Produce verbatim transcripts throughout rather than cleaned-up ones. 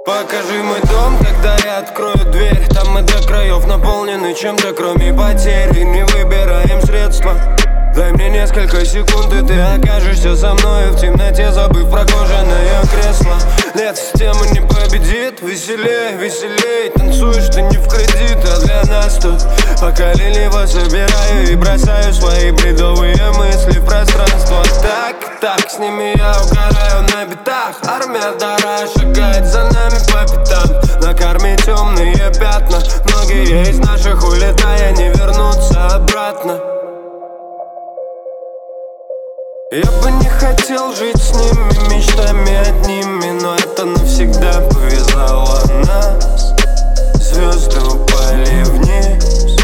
Покажи мой дом, когда я открою дверь. Там мы до краев наполнены чем-то, кроме потерь. И не выбираем средства. Дай мне несколько секунд, и ты окажешься со мной в темноте, забыв про кожаное кресло. Нет, система не победит. Веселей, веселей, танцуешь ты не в кредит. А для нас тут пока лениво собираю и бросаю свои бредовые мысли в пространство. Так, так, с ними я угораю на битах. Армия вторая шагает за нами по пятам. На карме темные пятна. Многие из наших, улетая, не вернутся обратно. Я бы не хотел жить с ними, мечтами одними, но это навсегда повязало нас. Звезды упали вниз.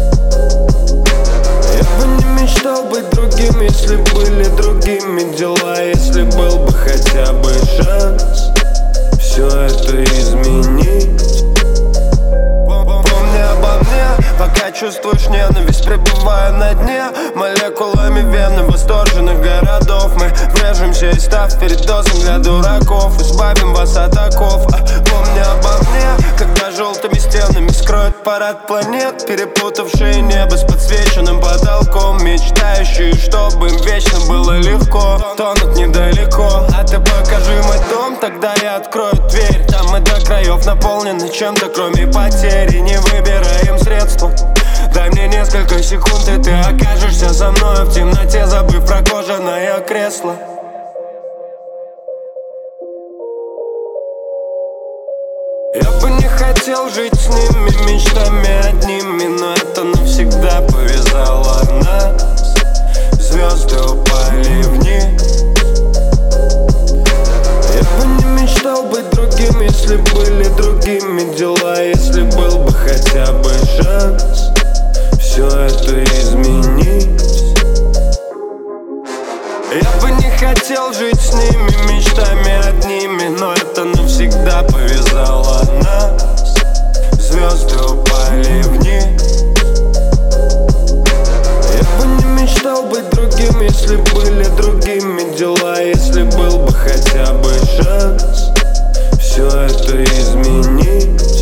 Я бы не мечтал быть другим, если были другими дела. Если был бы хотя бы шанс все это изменить. Помни обо мне, пока чувствуешь ненависть, пребывая на дне. Молекулами вены восторженных городов мы врежемся и став перед дозом для дураков. Избавим вас от оков. а, Помни обо мне, когда желтыми стенами скроет парад планет, перепутавшие небо с подсвеченным потолком, мечтающие, чтобы им вечно было легко, тонут недалеко. А ты покажи мой дом, тогда я открою дверь. Там мы до краев наполнены чем-то, кроме потери. Не выбираем средства. Дай мне несколько секунд, и ты окажешься со мной в темноте, забыв про кожаное кресло. Я бы не хотел жить с ними, мечтами одними, но это навсегда повязало нас. Звезды упали вниз. Я бы не мечтал быть другим, если были другими дела. Если был бы хотя бы шанс все это изменить. Я бы не хотел жить с ними, мечтами одними, но это навсегда повязало нас. Звезды упали вниз. Я бы не мечтал быть другим, если были другими дела. Если был бы хотя бы шанс все это изменить.